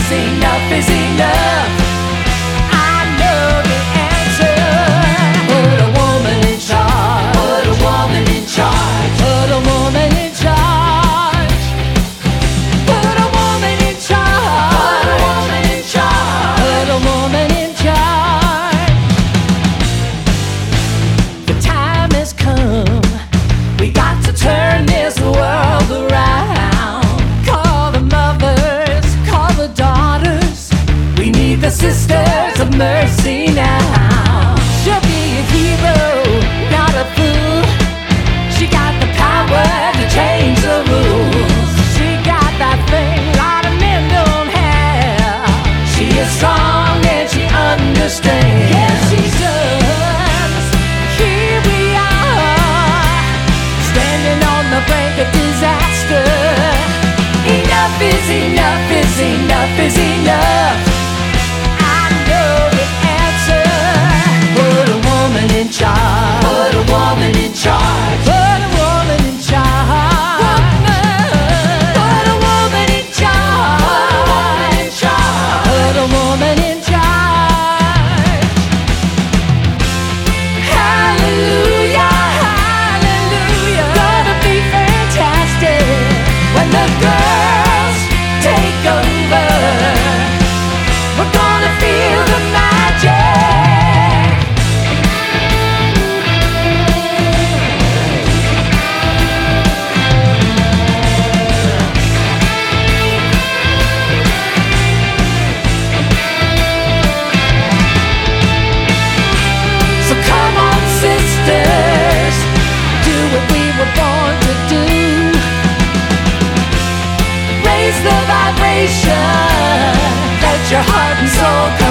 enough is enough. I know the answer. Put a woman in charge. Put a woman in charge. Put a woman in charge. Put a woman in charge. Put a woman in charge. Put a woman in charge. The time has come. We got to turn this world around. Call the mothers, call the daughters. We need the sisters of mercy now. She'll be a hero, not a fool. She got the power to change the rules. She got that thing a lot of men don't have. She is strong and she understands. Yes, she does. Here we are, standing on the brink of disaster. Enough is enough is enough is enough. I know the answer. Put a woman in charge. Put a woman in charge. Put a woman in charge. Put a woman in charge. Put a woman in charge. Hallelujah, hallelujah. Gonna be fantastic when the girls take over. We're gonna feel the magic. So come on, sisters, do what we were born to do. Raise the vibration, let your heart and soul come